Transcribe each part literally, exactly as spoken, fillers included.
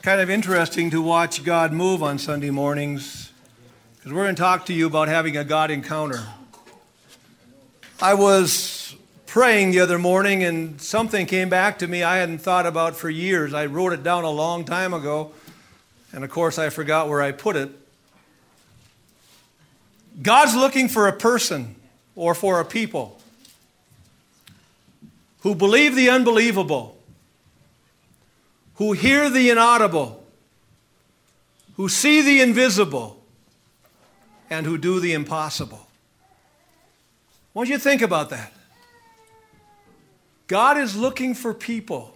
kind of interesting to watch God move on Sunday mornings, because we're going to talk to you about having a God encounter. I was praying the other morning and something came back to me I hadn't thought about for years. I wrote it down a long time ago, and of course I forgot where I put it. God's looking for a person or for a people who believe the unbelievable, who hear the inaudible, who see the invisible, and who do the impossible. I want you to think about that. God is looking for people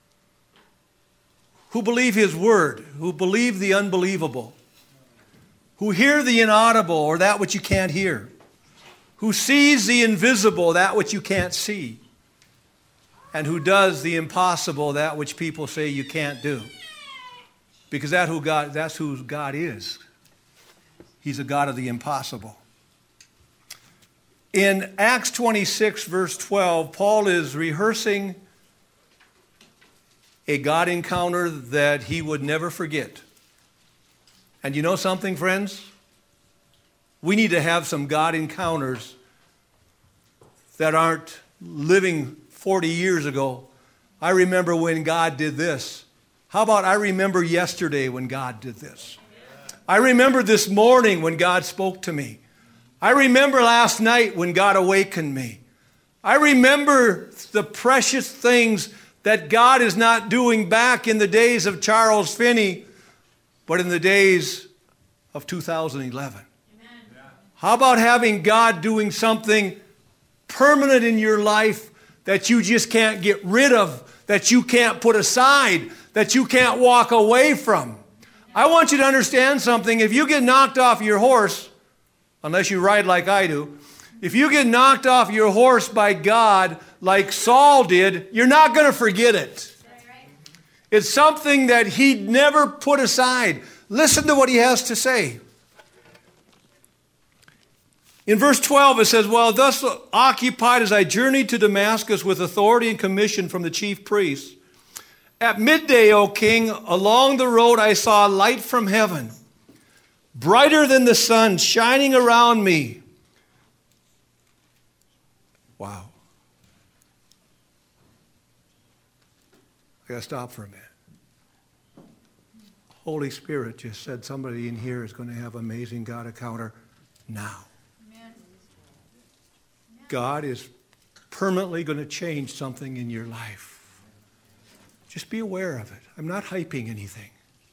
who believe His word, who believe the unbelievable, who hear the inaudible or that which you can't hear, who sees the invisible, that which you can't see, and who does the impossible, that which people say you can't do. Because that who God, that's who God is. He's a God of the impossible. In Acts twenty-six, verse twelve, Paul is rehearsing a God encounter that he would never forget. And you know something, friends? We need to have some God encounters that aren't living forty years ago. I remember when God did this. How about I remember yesterday when God did this? I remember this morning when God spoke to me. I remember last night when God awakened me. I remember the precious things that God is not doing back in the days of Charles Finney, but in the days of two thousand eleven. Amen. How about having God doing something permanent in your life that you just can't get rid of, that you can't put aside, that you can't walk away from? I want you to understand something. If you get knocked off your horse, unless you ride like I do, if you get knocked off your horse by God like Saul did, you're not going to forget it. It's something that He'd never put aside. Listen to what he has to say. In verse twelve it says, "While thus occupied as I journeyed to Damascus with authority and commission from the chief priests, at midday, O king, along the road I saw a light from heaven, brighter than the sun, shining around me." Wow. I got to stop for a minute. Holy Spirit just said somebody in here is going to have amazing God encounter now. Amen. God is permanently going to change something in your life. Just be aware of it. I'm not hyping anything.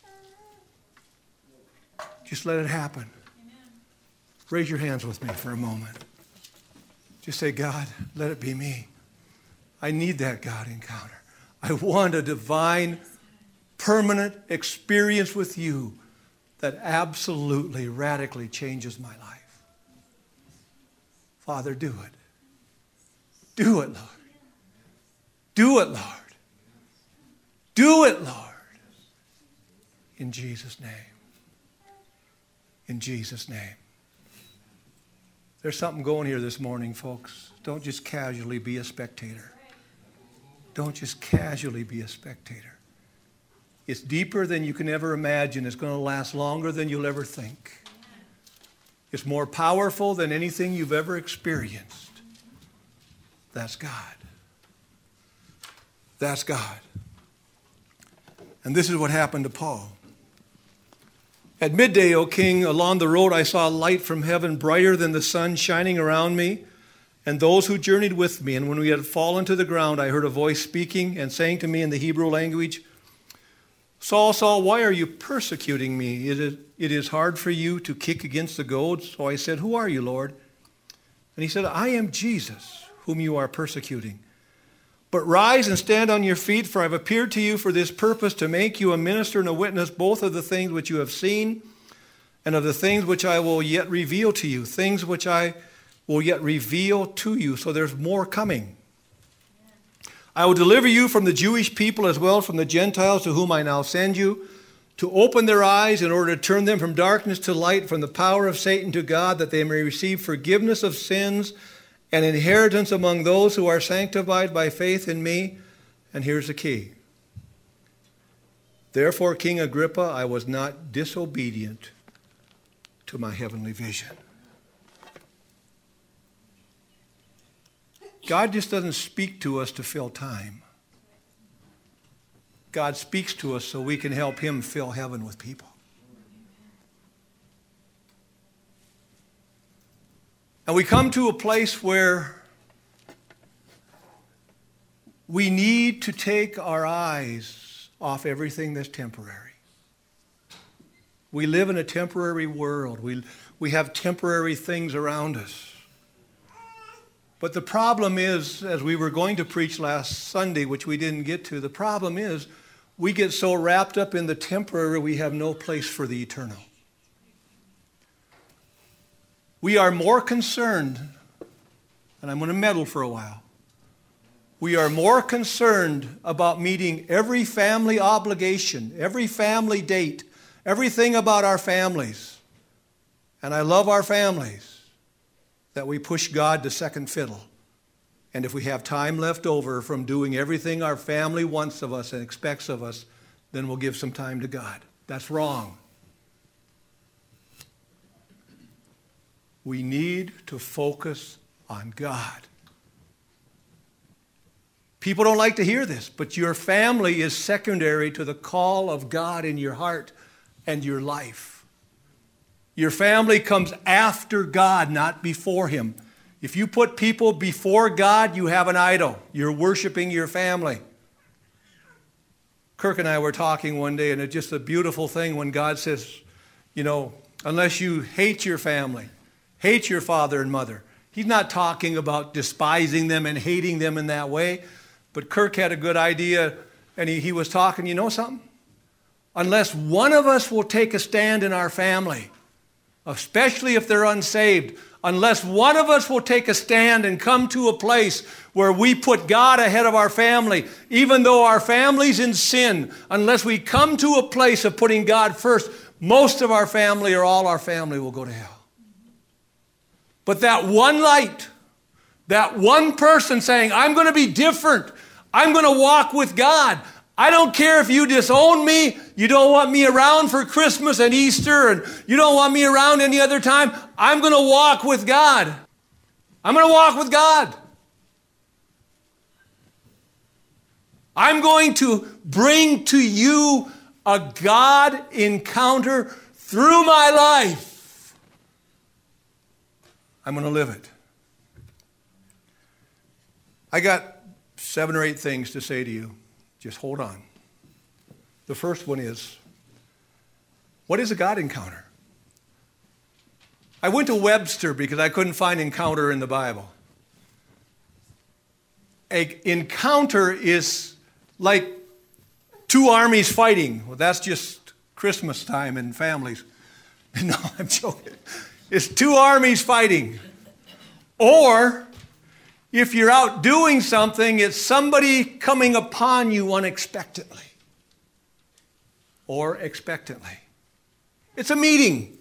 Just let it happen. Amen. Raise your hands with me for a moment. Just say, God, let it be me. I need that God encounter. I want a divine, permanent experience with you that absolutely, radically changes my life. Father, do it. Do it, Lord. Do it, Lord. Do it, Lord. In Jesus' name. In Jesus' name. There's something going here this morning, folks. Don't just casually be a spectator. Don't just casually be a spectator. It's deeper than you can ever imagine. It's going to last longer than you'll ever think. It's more powerful than anything you've ever experienced. That's God. That's God. And this is what happened to Paul. At midday, O king, along the road I saw a light from heaven, brighter than the sun, shining around me and those who journeyed with me. And when we had fallen to the ground, I heard a voice speaking and saying to me in the Hebrew language, "Saul, Saul, why are you persecuting me? It is, it is hard for you to kick against the goads." So I said, "Who are you, Lord?" And he said, "I am Jesus, whom you are persecuting. But rise and stand on your feet, for I have appeared to you for this purpose, to make you a minister and a witness both of the things which you have seen and of the things which I will yet reveal to you, things which I will yet reveal to you." So there's more coming. "I will deliver you from the Jewish people as well as from the Gentiles to whom I now send you, to open their eyes in order to turn them from darkness to light, from the power of Satan to God, that they may receive forgiveness of sins and inheritance among those who are sanctified by faith in me." And here's the key. Therefore, King Agrippa, I was not disobedient to my heavenly vision. God just doesn't speak to us to fill time. God speaks to us so we can help him fill heaven with people. And we come to a place where we need to take our eyes off everything that's temporary. We live in a temporary world. We, we have temporary things around us. But the problem is, as we were going to preach last Sunday, which we didn't get to, the problem is we get so wrapped up in the temporary we have no place for the eternal. We are more concerned, and I'm going to meddle for a while, we are more concerned about meeting every family obligation, every family date, everything about our families. And I love our families, that we push God to second fiddle. And if we have time left over from doing everything our family wants of us and expects of us, then we'll give some time to God. That's wrong. We need to focus on God. People don't like to hear this, but your family is secondary to the call of God in your heart and your life. Your family comes after God, not before him. If you put people before God, you have an idol. You're worshiping your family. Kirk and I were talking one day, and it's just a beautiful thing when God says, you know, unless you hate your family, hate your father and mother. He's not talking about despising them and hating them in that way. But Kirk had a good idea, and he, he was talking, you know something? Unless one of us will take a stand in our family, especially if they're unsaved, unless one of us will take a stand and come to a place where we put God ahead of our family, even though our family's in sin, unless we come to a place of putting God first, most of our family or all our family will go to hell. But that one light, that one person saying, I'm going to be different, I'm going to walk with God, I don't care if you disown me, you don't want me around for Christmas and Easter, and you don't want me around any other time. I'm going to walk with God. I'm going to walk with God. I'm going to bring to you a God encounter through my life. I'm going to live it. I got seven or eight things to say to you. Just hold on. The first one is, what is a God encounter? I went to Webster because I couldn't find encounter in the Bible. An encounter is like two armies fighting. Well, that's just Christmas time and families. No, I'm joking. It's two armies fighting. Or if you're out doing something, it's somebody coming upon you unexpectedly or expectantly. It's a meeting.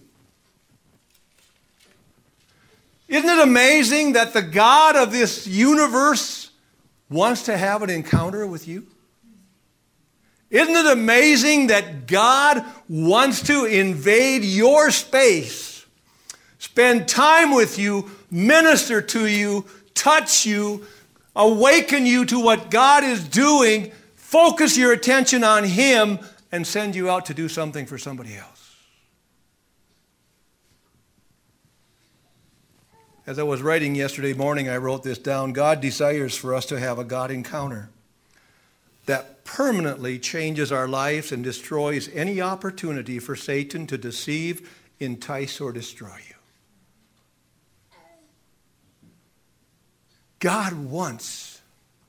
Isn't it amazing that the God of this universe wants to have an encounter with you? Isn't it amazing that God wants to invade your space, spend time with you, minister to you, touch you, awaken you to what God is doing, focus your attention on him, and send you out to do something for somebody else? As I was writing yesterday morning, I wrote this down. God desires for us to have a God encounter that permanently changes our lives and destroys any opportunity for Satan to deceive, entice, or destroy you. God wants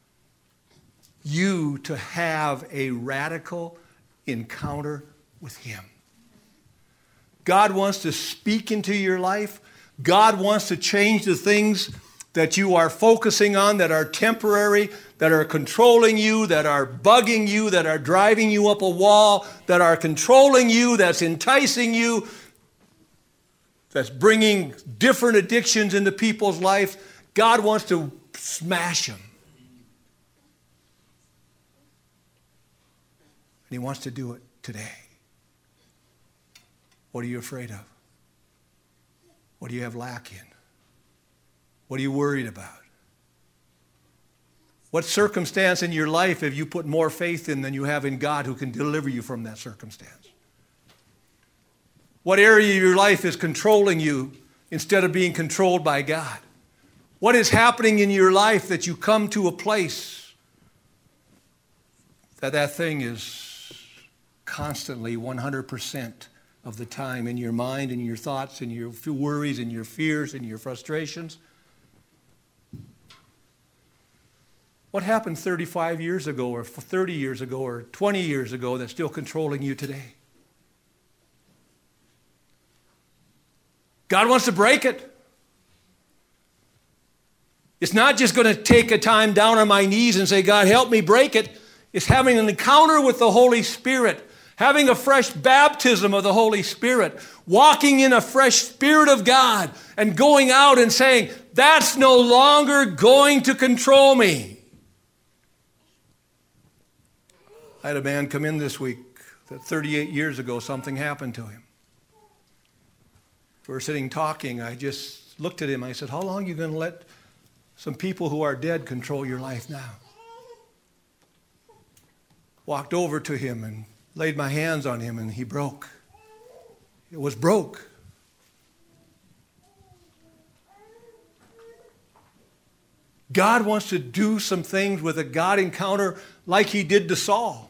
you to have a radical encounter with him. God wants to speak into your life. God wants to change the things that you are focusing on that are temporary, that are controlling you, that are bugging you, that are driving you up a wall, that are controlling you, that's enticing you, that's bringing different addictions into people's life. God wants to smash them. And he wants to do it today? What are you afraid of? What do you have lack in? What are you worried about? What circumstance in your life have you put more faith in than you have in God who can deliver you from that circumstance? What area of your life is controlling you instead of being controlled by God? What is happening in your life that you come to a place that that thing is constantly one hundred percent of the time in your mind and your thoughts and your worries and your fears and your frustrations? What happened thirty-five years ago or thirty years ago or twenty years ago that's still controlling you today? God wants to break it. It's not just going to take a time down on my knees and say, God, help me break it. It's having an encounter with the Holy Spirit, having a fresh baptism of the Holy Spirit, walking in a fresh Spirit of God, and going out and saying, that's no longer going to control me. I had a man come in this week that thirty-eight years ago something happened to him. We were sitting talking. I just looked at him. I said, how long are you going to let some people who are dead control your life now? Walked over to him and laid my hands on him, and he broke. It was broke. God wants to do some things with a God encounter like he did to Saul.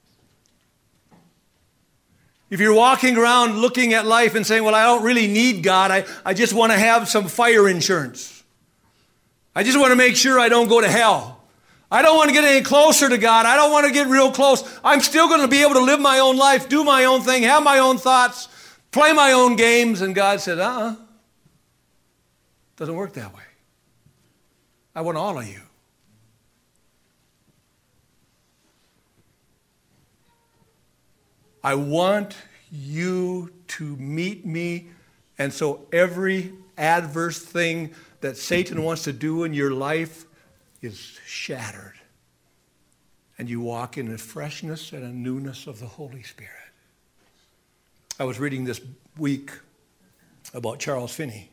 If you're walking around looking at life and saying, well, I don't really need God. I, I just want to have some fire insurance. I just want to make sure I don't go to hell. I don't want to get any closer to God. I don't want to get real close. I'm still going to be able to live my own life, do my own thing, have my own thoughts, play my own games. And God said, uh-uh. Doesn't work that way. I want all of you. I want you to meet me, and so every adverse thing that Satan wants to do in your life is shattered. And you walk in a freshness and a newness of the Holy Spirit. I was reading this week about Charles Finney.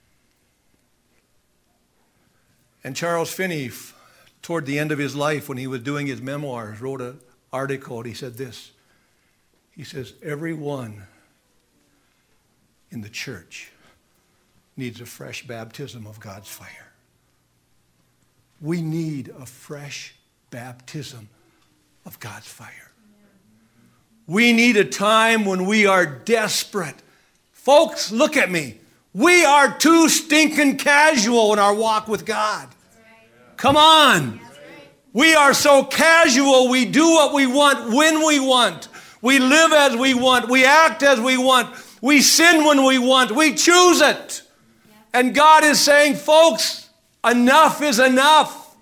And Charles Finney, toward the end of his life, when he was doing his memoirs, wrote an article, and he said this. He says, everyone in the church needs a fresh baptism of God's fire. We need a fresh baptism of God's fire. We need a time when we are desperate. Folks, look at me. We are too stinking casual in our walk with God. Come on. We are so casual. We do what we want when we want. We live as we want. We act as we want. We sin when we want. We choose it. And God is saying, folks, enough is enough.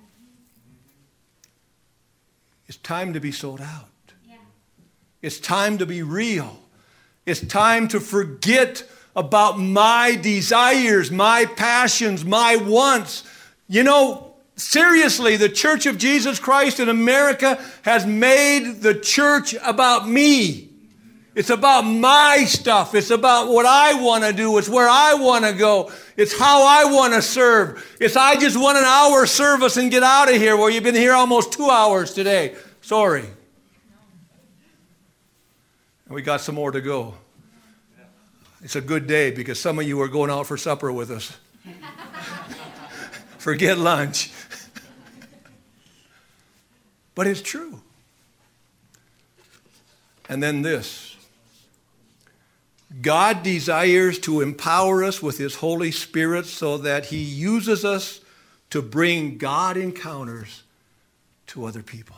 It's time to be sold out. It's time to be real. It's time to forget about my desires, my passions, my wants. You know, seriously, the Church of Jesus Christ in America has made the church about me. It's about my stuff. It's about what I want to do. It's where I want to go. It's how I want to serve. It's I just want an hour service and get out of here, where you've been here almost two hours today. Sorry. And we got some more to go. It's a good day because some of you are going out for supper with us. Forget lunch. But it's true. And then this. God desires to empower us with His Holy Spirit so that He uses us to bring God encounters to other people.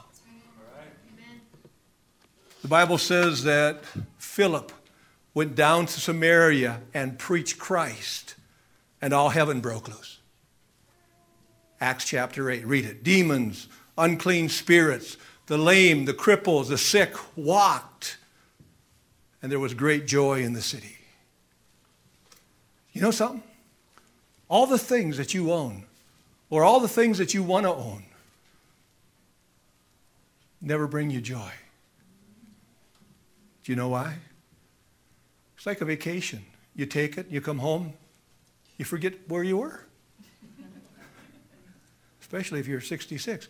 The Bible says that Philip went down to Samaria and preached Christ, and all heaven broke loose. Acts chapter eight, read it. Demons, unclean spirits, the lame, the cripples, the sick walked, and there was great joy in the city. You know something? All the things that you own, or all the things that you want to own, never bring you joy. Do you know why? It's like a vacation. You take it, you come home, you forget where you were. Especially if you're sixty-six.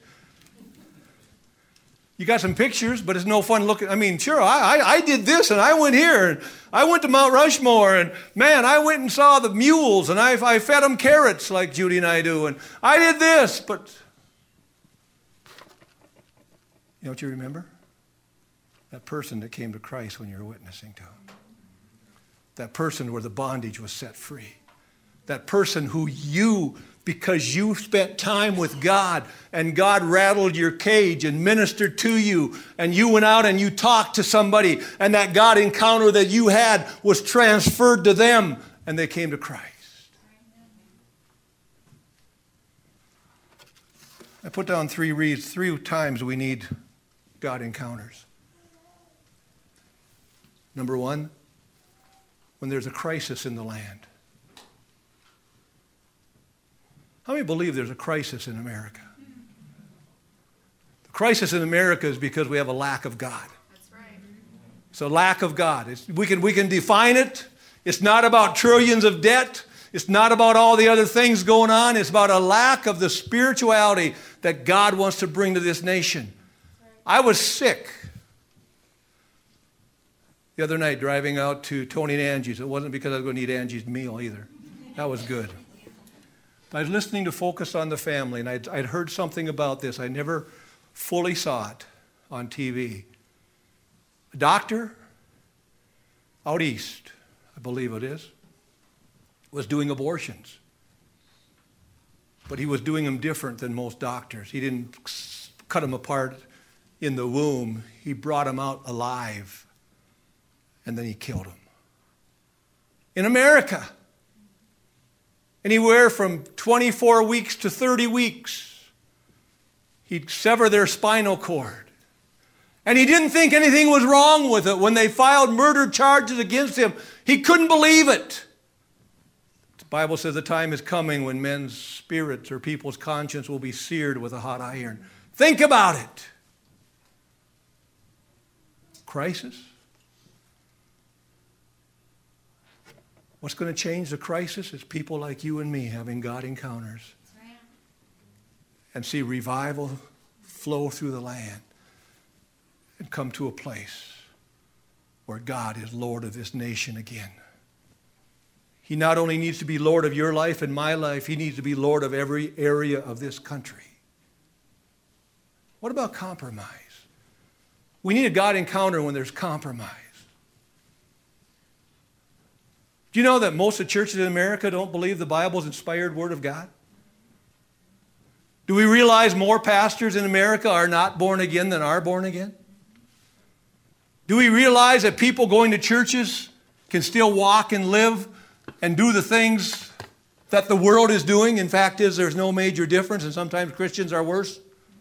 You got some pictures, but it's no fun looking. I mean, sure, I, I, I did this, and I went here, and I went to Mount Rushmore, and man, I went and saw the mules, and I, I fed them carrots like Judy and I do, and I did this, but you know what you remember? That person that came to Christ when you were witnessing to him. That person where the bondage was set free. That person who you, because you spent time with God and God rattled your cage and ministered to you and you went out and you talked to somebody and that God encounter that you had was transferred to them and they came to Christ. I put down three reasons, three times we need God encounters. Number one, when there's a crisis in the land. How many believe there's a crisis in America? The crisis in America is because we have a lack of God. That's right. It's a lack of God. It's, we can, we can define it. It's not about trillions of debt. It's not about all the other things going on. It's about a lack of the spirituality that God wants to bring to this nation. I was sick the other night driving out to Tony and Angie's. It wasn't because I was going to eat Angie's meal either. That was good. I was listening to Focus on the Family, and I'd, I'd heard something about this. I never fully saw it on T V. A doctor out east, I believe it is, was doing abortions. But he was doing them different than most doctors. He didn't cut them apart in the womb. He brought them out alive, and then he killed them. In America. Anywhere from twenty-four weeks to thirty weeks. He'd sever their spinal cord. And he didn't think anything was wrong with it. When they filed murder charges against him, he couldn't believe it. The Bible says the time is coming when men's spirits or people's conscience will be seared with a hot iron. Think about it. Crisis? What's going to change the crisis is people like you and me having God encounters and see revival flow through the land and come to a place where God is Lord of this nation again. He not only needs to be Lord of your life and my life, he needs to be Lord of every area of this country. What about compromise? We need a God encounter when there's compromise. Do you know that most of the churches in America don't believe the Bible's inspired Word of God? Do we realize more pastors in America are not born again than are born again? Do we realize that people going to churches can still walk and live and do the things that the world is doing? In fact, is there's no major difference, and sometimes Christians are worse.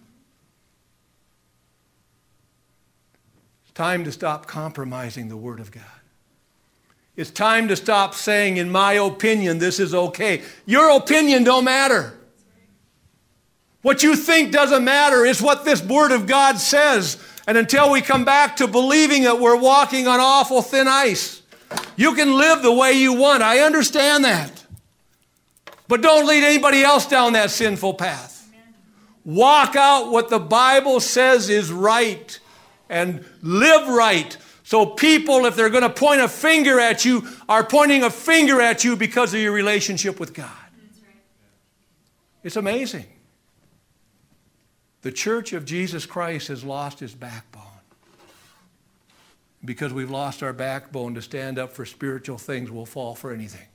It's time to stop compromising the Word of God. It's time to stop saying, in my opinion, this is okay. Your opinion don't matter. What you think doesn't matter. It's what this Word of God says. And until we come back to believing that we're walking on awful thin ice, you can live the way you want. I understand that. But don't lead anybody else down that sinful path. Walk out what the Bible says is right and live right. So people, if they're going to point a finger at you, are pointing a finger at you because of your relationship with God. That's right. It's amazing. The Church of Jesus Christ has lost its backbone. Because we've lost our backbone to stand up for spiritual things, we'll fall for anything.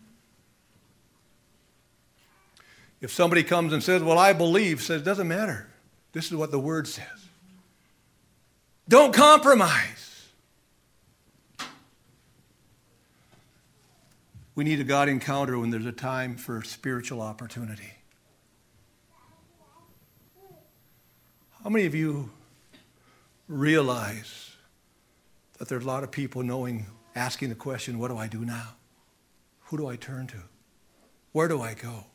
If somebody comes and says, well, I believe, says, it doesn't matter. This is what the Word says. Don't compromise. We need a God encounter when there's a time for spiritual opportunity. How many of you realize that there's a lot of people knowing, asking the question, what do I do now? Who do I turn to? Where do I go?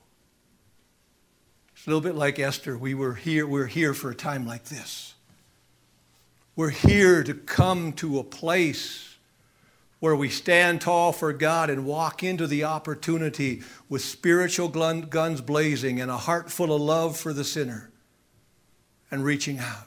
It's a little bit like Esther. We were here, we're here for a time like this. We're here to come to a place where we stand tall for God and walk into the opportunity with spiritual guns blazing and a heart full of love for the sinner and reaching out.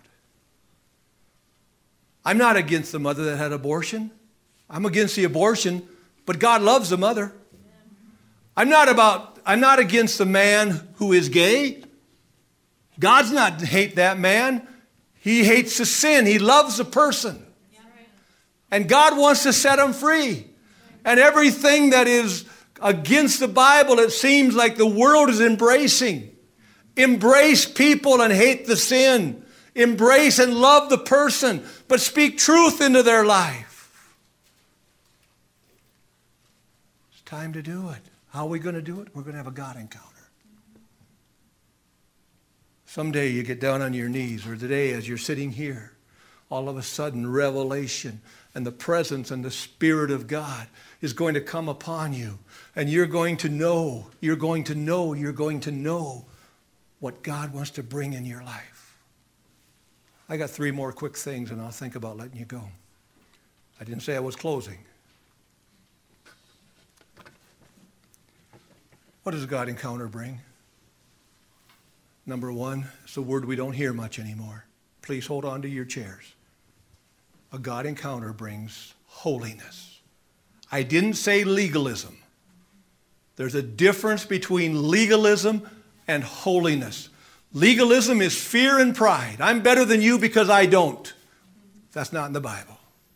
I'm not against the mother that had abortion. I'm against the abortion, but God loves the mother. I'm not about, I'm not against the man who is gay. God's not hate that man. He hates the sin. He loves the person. And God wants to set him free. And everything that is against the Bible, it seems like the world is embracing. Embrace people and hate the sin. Embrace and love the person, but speak truth into their life. It's time to do it. How are we going to do it? We're going to have a God encounter. Someday you get down on your knees, or today as you're sitting here, all of a sudden revelation and the presence and the Spirit of God is going to come upon you. And you're going to know, you're going to know, you're going to know what God wants to bring in your life. I got three more quick things and I'll think about letting you go. I didn't say I was closing. What does a God encounter bring? Number one, it's a word we don't hear much anymore. Please hold on to your chairs. A God encounter brings holiness. I didn't say legalism. There's a difference between legalism and holiness. Legalism is fear and pride. I'm better than you because I don't. That's not in the Bible.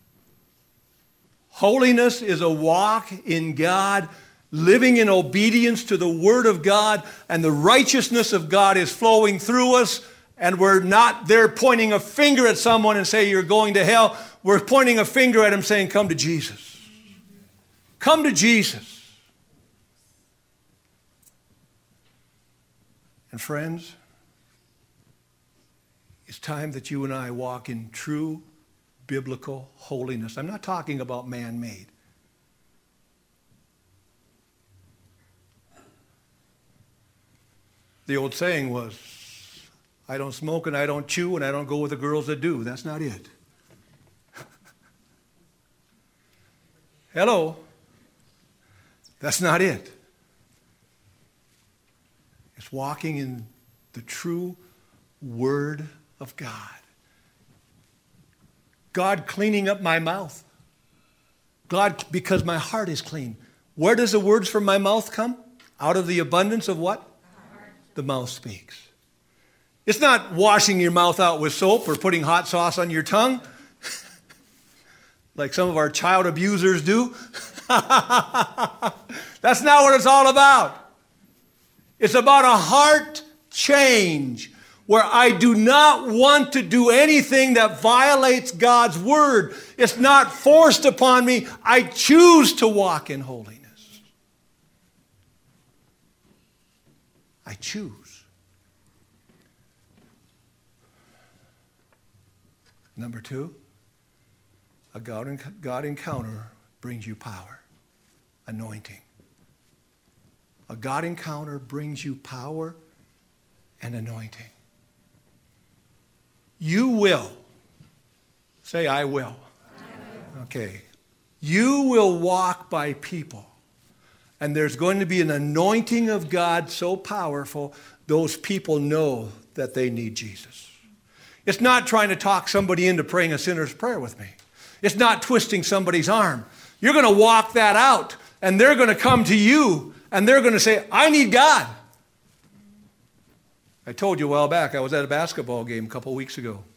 Holiness is a walk in God, living in obedience to the Word of God, and the righteousness of God is flowing through us, and we're not there pointing a finger at someone and say, you're going to hell. We're pointing a finger at him saying, come to Jesus. Come to Jesus. And friends, it's time that you and I walk in true biblical holiness. I'm not talking about man-made. The old saying was, I don't smoke and I don't chew and I don't go with the girls that do. That's not it. Hello. That's not it. It's walking in the true Word of God. God cleaning up my mouth. God, because my heart is clean. Where does the words from my mouth come? Out of the abundance of what? The mouth speaks. It's not washing your mouth out with soap or putting hot sauce on your tongue like some of our child abusers do. That's not what it's all about. It's about a heart change where I do not want to do anything that violates God's word. It's not forced upon me. I choose to walk in holiness. I choose. Number two, a God, God encounter brings you power, anointing. A God encounter brings you power and anointing. You will. Say, I will. I will. Okay. You will walk by people. And there's going to be an anointing of God so powerful, those people know that they need Jesus. It's not trying to talk somebody into praying a sinner's prayer with me. It's not twisting somebody's arm. You're going to walk that out, and they're going to come to you, and they're going to say, I need God. I told you a while back, I was at a basketball game a couple of weeks ago.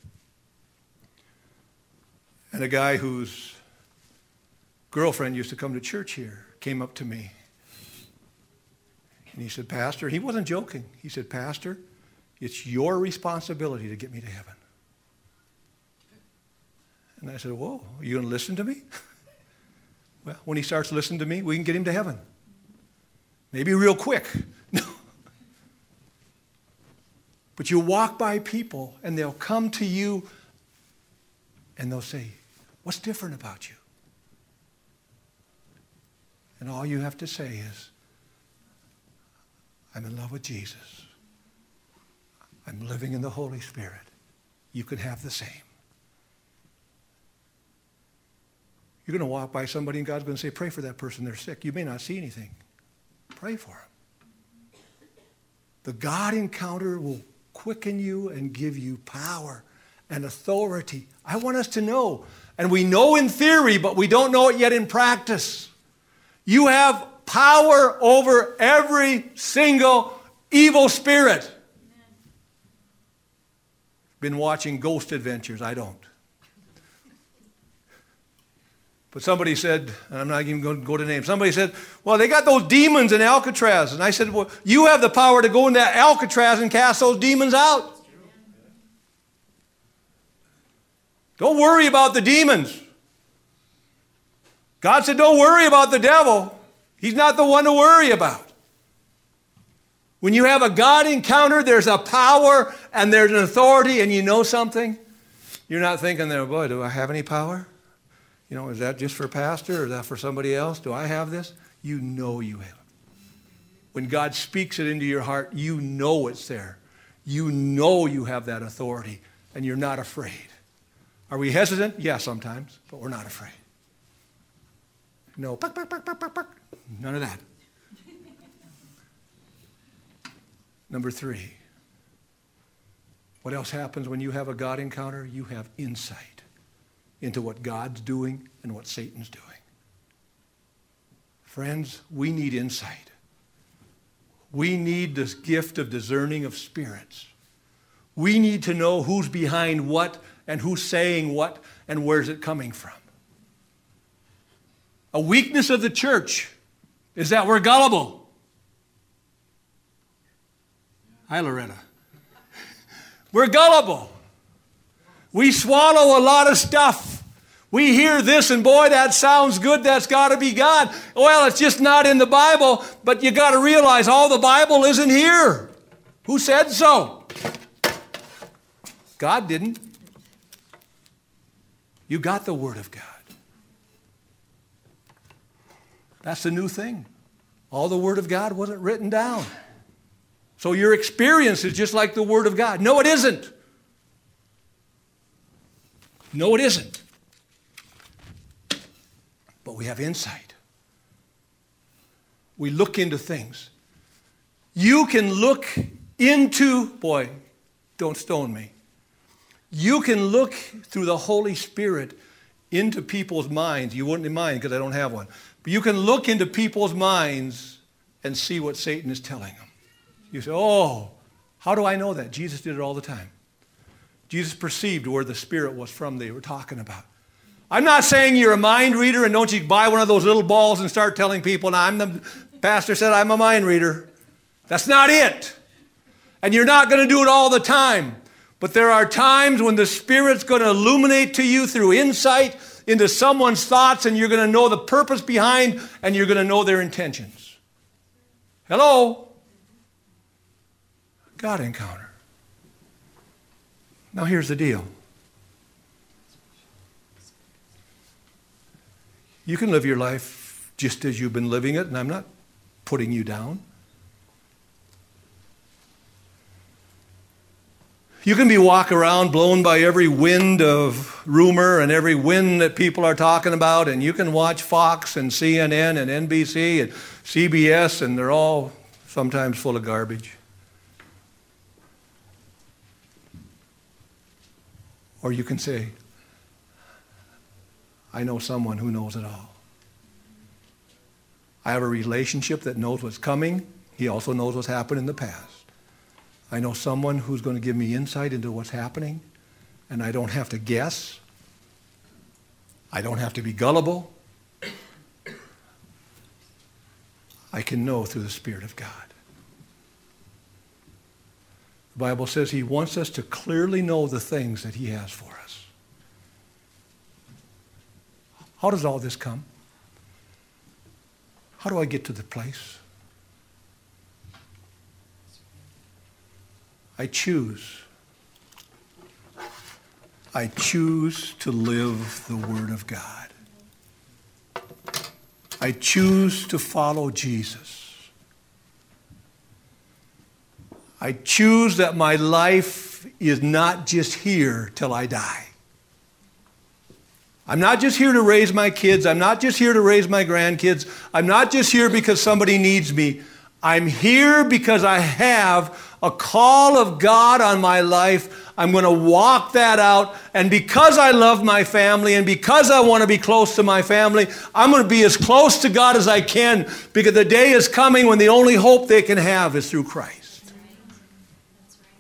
And a guy whose girlfriend used to come to church here came up to me. And he said, Pastor, he wasn't joking. He said, Pastor, it's your responsibility to get me to heaven. And I said, whoa, are you going to listen to me? Well, when he starts listening to me, we can get him to heaven. Maybe real quick. No. But you walk by people and they'll come to you and they'll say, what's different about you? And all you have to say is, I'm in love with Jesus. I'm living in the Holy Spirit. You can have the same. You're going to walk by somebody and God's going to say, pray for that person. They're sick. You may not see anything. Pray for them. The God encounter will quicken you and give you power and authority. I want us to know. And we know in theory, but we don't know it yet in practice. You have power over every single evil spirit. Been watching Ghost Adventures. I don't. But somebody said, and I'm not even going to go to name, somebody said, well, they got those demons in Alcatraz. And I said, well, you have the power to go into Alcatraz and cast those demons out. Don't worry about the demons. God said, don't worry about the devil. He's not the one to worry about. When you have a God encounter, there's a power and there's an authority, and you know something. You're not thinking, there, boy, do I have any power? You know, is that just for pastor or is that for somebody else? Do I have this? You know you have it. When God speaks it into your heart, you know it's there. You know you have that authority, and you're not afraid. Are we hesitant? Yeah, sometimes, but we're not afraid. No, none of that. Number three, what else happens when you have a God encounter? You have insight into what God's doing and what Satan's doing. Friends, we need insight. We need this gift of discerning of spirits. We need to know who's behind what and who's saying what and where's it coming from. A weakness of the church is that we're gullible. Hi, Loretta. We're gullible. We swallow a lot of stuff. We hear this and boy, that sounds good. That's got to be God. Well, it's just not in the Bible, but you got to realize all the Bible isn't here. Who said so? God didn't. You got the Word of God. That's the new thing. All the Word of God wasn't written down. So your experience is just like the Word of God. No, it isn't. No, it isn't. But we have insight. We look into things. You can look into, boy, don't stone me. You can look through the Holy Spirit into people's minds. You wouldn't mind because I don't have one. But you can look into people's minds and see what Satan is telling them. You say, oh, how do I know that? Jesus did it all the time. Jesus perceived where the Spirit was from they were talking about. I'm not saying you're a mind reader and don't you buy one of those little balls and start telling people, now I'm the pastor said I'm a mind reader. That's not it. And you're not going to do it all the time. But there are times when the Spirit's going to illuminate to you through insight into someone's thoughts, and you're going to know the purpose behind, and you're going to know their intentions. Hello? God encounter. Now here's the deal. You can live your life just as you've been living it, and I'm not putting you down. You can be walk around blown by every wind of rumor and every wind that people are talking about, and you can watch Fox and C N N and N B C and C B S, and they're all sometimes full of garbage. Or you can say, I know someone who knows it all. I have a relationship that knows what's coming. He also knows what's happened in the past. I know someone who's going to give me insight into what's happening, and I don't have to guess. I don't have to be gullible. I can know through the Spirit of God. The Bible says He wants us to clearly know the things that He has for us. How does all this come? How do I get to the place? I choose. I choose to live the Word of God. I choose to follow Jesus. I choose that my life is not just here till I die. I'm not just here to raise my kids. I'm not just here to raise my grandkids. I'm not just here because somebody needs me. I'm here because I have a call of God on my life. I'm going to walk that out. And because I love my family and because I want to be close to my family, I'm going to be as close to God as I can, because the day is coming when the only hope they can have is through Christ. That's right. That's right.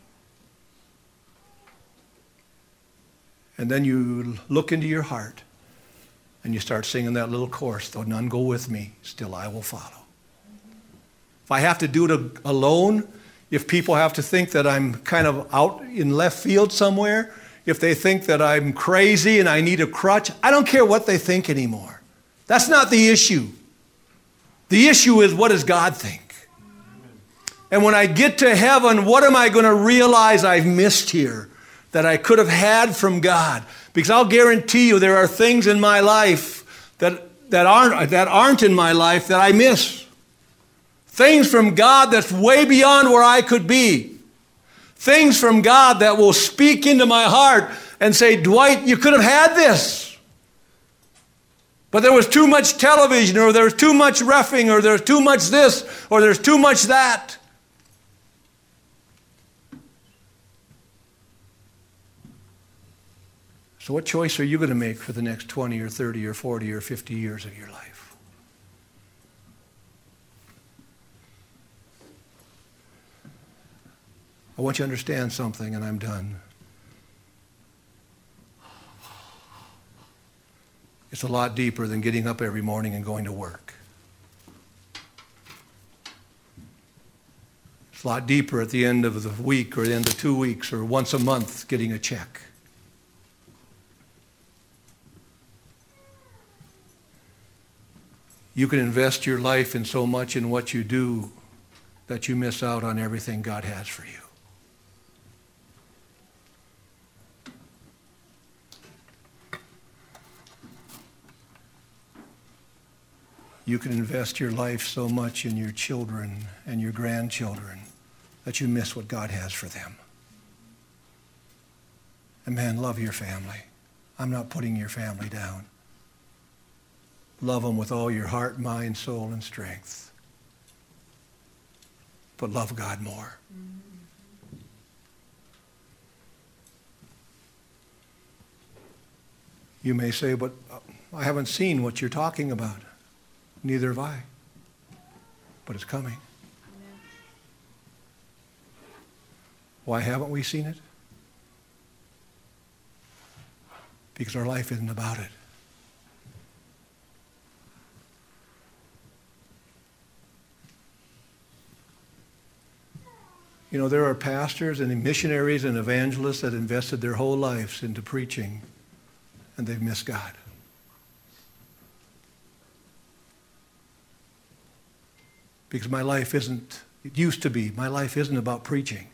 And then you look into your heart and you start singing that little chorus, though none go with me, still I will follow. If I have to do it alone, if people have to think that I'm kind of out in left field somewhere, if they think that I'm crazy and I need a crutch, I don't care what they think anymore. That's not the issue. The issue is, what does God think? And when I get to heaven, what am I going to realize I've missed here that I could have had from God? Because I'll guarantee you there are things in my life that, that, aren't, that aren't in my life that I miss. Things from God that's way beyond where I could be. Things from God that will speak into my heart and say, Dwight, you could have had this. But there was too much television, or there was too much reffing, or there's too much this, or there's too much that. So what choice are you going to make for the next twenty or thirty or forty or fifty years of your life? I want you to understand something, and I'm done. It's a lot deeper than getting up every morning and going to work. It's a lot deeper at the end of the week or the end of two weeks or once a month getting a check. You can invest your life in so much in what you do that you miss out on everything God has for you. You can invest your life so much in your children and your grandchildren that you miss what God has for them. And man, love your family. I'm not putting your family down. Love them with all your heart, mind, soul, and strength. But love God more. You may say, but I haven't seen what you're talking about. Neither have I. But it's coming. Amen. Why haven't we seen it? Because our life isn't about it. You know, there are pastors and missionaries and evangelists that invested their whole lives into preaching, and they've missed God. Because my life isn't, it used to be, my life isn't about preaching.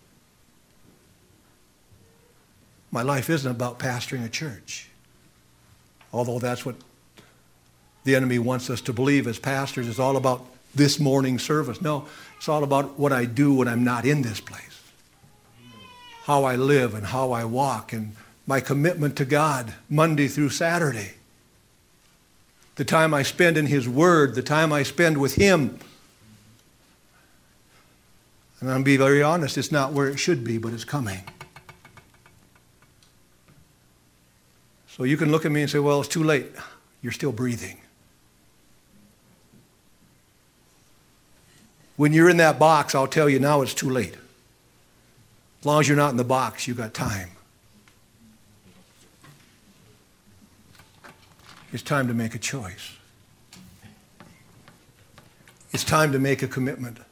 My life isn't about pastoring a church. Although that's what the enemy wants us to believe as pastors. It's all about this morning service. No, it's all about what I do when I'm not in this place. How I live and how I walk and my commitment to God Monday through Saturday. The time I spend in His Word, the time I spend with Him. And I'll be very honest, it's not where it should be, but it's coming. So you can look at me and say, well, it's too late. You're still breathing. When you're in that box, I'll tell you now it's too late. As long as you're not in the box, you've got time. It's time to make a choice. It's time to make a commitment.